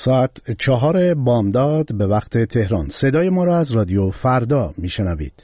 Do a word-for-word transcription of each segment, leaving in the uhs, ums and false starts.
ساعت چهار بامداد به وقت تهران. صدای ما را از رادیو فردا میشنوید.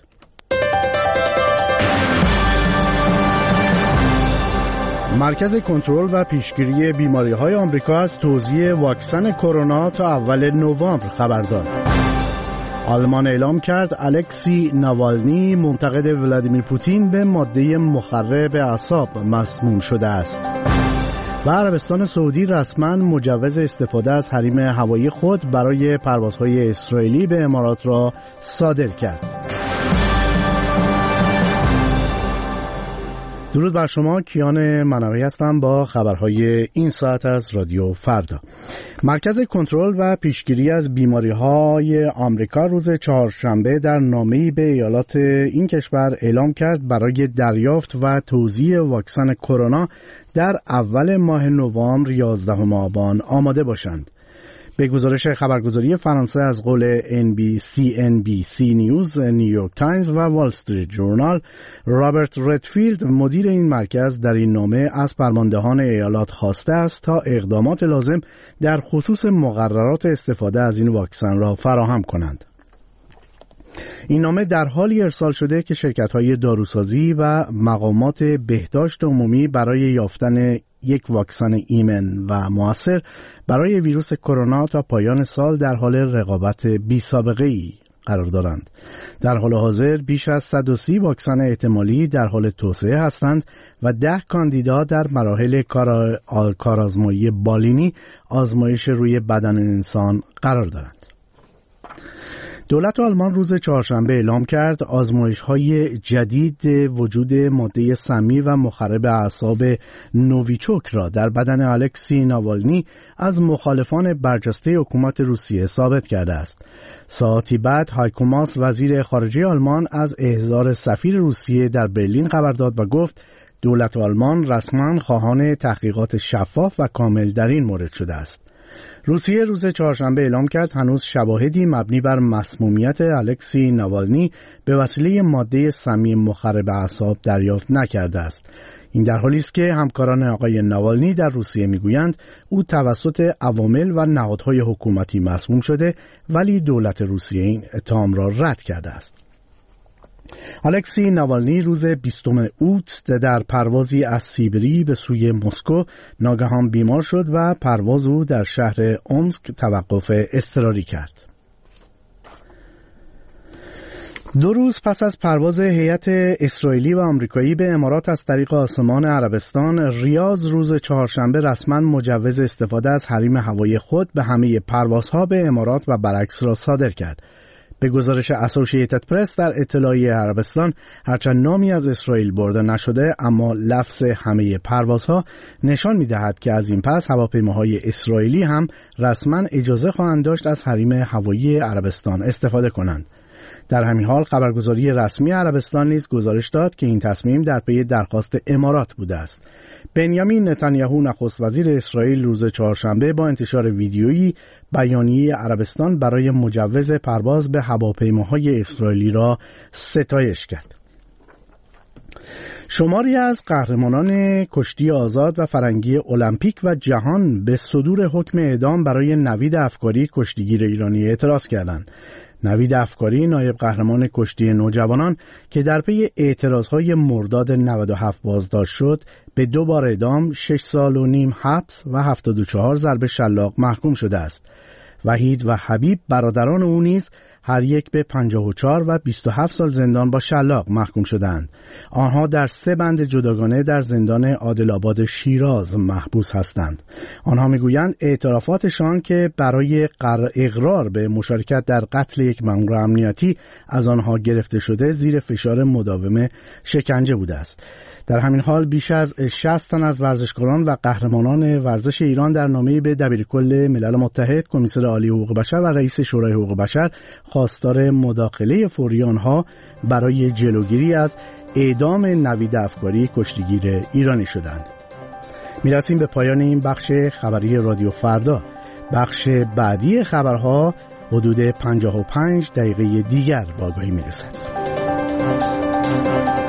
مرکز کنترل و پیشگیری بیماری‌های آمریکا از توزیع واکسن کرونا تا اول نوامبر خبر داد. آلمان اعلام کرد الکسی ناوالنی منتقد ولادیمیر پوتین به ماده مخرب اعصاب مسموم شده است. و عربستان سعودی رسما مجوز استفاده از حریم هوایی خود برای پروازهای اسرائیلی به امارات را صادر کرد. درود بر شما، کیان منوی هستم با خبرهای این ساعت از رادیو فردا. مرکز کنترل و پیشگیری از بیماری‌های آمریکا روز چهارشنبه در نامه‌ای به ایالات این کشور اعلام کرد برای دریافت و توزیع واکسن کرونا در اول ماه نوامبر یازدهم آبان آماده باشند. به گزارش خبرگزاری فرانسه از قول ان بی سی ان بی سی نیوز، نیویورک تایمز و وال استریت جورنال، رابرت ردفیلد مدیر این مرکز در این نامه از فرماندهان ایالات خواسته است تا اقدامات لازم در خصوص مقررات استفاده از این واکسن را فراهم کنند. این نامه در حالی ارسال شده که شرکت‌های داروسازی و مقامات بهداشت عمومی برای یافتن یک واکسن ایمن و مؤثر برای ویروس کرونا تا پایان سال در حال رقابت بی سابقه ای قرار دارند. در حال حاضر بیش از صد و سی واکسن احتمالی در حال توسعه هستند و ده کاندیدا در مراحل کار کارآزمایی بالینی، آزمایش روی بدن انسان قرار دارند. دولت آلمان روز چهارشنبه اعلام کرد آزمایش‌های جدید وجود ماده سمی و مخرب اعصاب نوویچوک را در بدن الکسی ناوالنی از مخالفان برجسته حکومت روسیه ثابت کرده است. ساعتی بعد هایکو ماس وزیر خارجه آلمان از احضار سفیر روسیه در برلین خبر داد و گفت دولت آلمان رسما خواهان تحقیقات شفاف و کامل در این مورد شده است. روسیه روز چهارشنبه اعلام کرد هنوز شواهدی مبنی بر مسمومیت الکسی ناوالنی به وسیله ماده سمی مخرب اعصاب دریافت نکرده است. این در حالی است که همکاران آقای ناوالنی در روسیه میگویند او توسط عوامل و نهادهای حکومتی مسموم شده، ولی دولت روسیه این اتهام را رد کرده است. الکسی ناوالنی روز بیستم اوت در پروازی از سیبری به سوی مسکو ناگهان بیمار شد و پرواز او در شهر اومسک توقف اضطراری کرد. دو روز پس از پرواز هیئت اسرائیلی و آمریکایی به امارات از طریق آسمان عربستان، ریاض روز چهارشنبه رسما مجوز استفاده از حریم هوایی خود به همه پروازها به امارات و برعکس را صادر کرد. به گزارش اسوسییتد پرس در اطلاعیه عربستان، هرچند نامی از اسرائیل برده نشده، اما لفظ همه پروازها نشان می‌دهد که از این پس هواپیماهای اسرائیلی هم رسما اجازه خواهند داشت از حریم هوایی عربستان استفاده کنند. در همین حال خبرگزاری رسمی عربستان نیز گزارش داد که این تصمیم در پی درخواست امارات بوده است. بنیامین نتانیاهو نخست وزیر اسرائیل روز چهارشنبه با انتشار ویدیویی بیانیه عربستان برای مجوز پرواز به هواپیماهای اسرائیلی را ستایش کرد. شماری از قهرمانان کشتی آزاد و فرنگی المپیک و جهان به صدور حکم اعدام برای نوید افکاری کشتیگیر ایرانی اعتراض کردند. نوید افکاری نایب قهرمان کشتی نوجوانان که در پی اعتراضهای مرداد نود و هفت بازداشت شد، به دو بار اعدام، شش سال و نیم حبس و هفتاد و چهار ضرب شلاق محکوم شده است. وحید و حبیب برادران او نیز هر یک به پنجاه و چهار و بیست و هفت سال زندان با شلاق محکوم شدند. آنها در سه بند جداگانه در زندان عادل‌آباد شیراز محبوس هستند. آنها میگویند اعترافاتشان که برای اقرار به مشارکت در قتل یک مأمور امنیتی از آنها گرفته شده زیر فشار مداوم شکنجه بوده است. در همین حال بیش از شصت تن از ورزشکاران و قهرمانان ورزش ایران در نامه‌ای به دبیرکل ملل متحد، کمیسر عالی حقوق بشر و رئیس شورای حقوق بشر خواستار مداخله فوری آنها برای جلوگیری از اعدام نوید افکاری کشتیگیر ایرانی شدند. میرسیم به پایان این بخش خبری رادیو فردا. بخش بعدی خبرها حدود پنجاه و پنج دقیقه دیگر با آگاهی میرسد.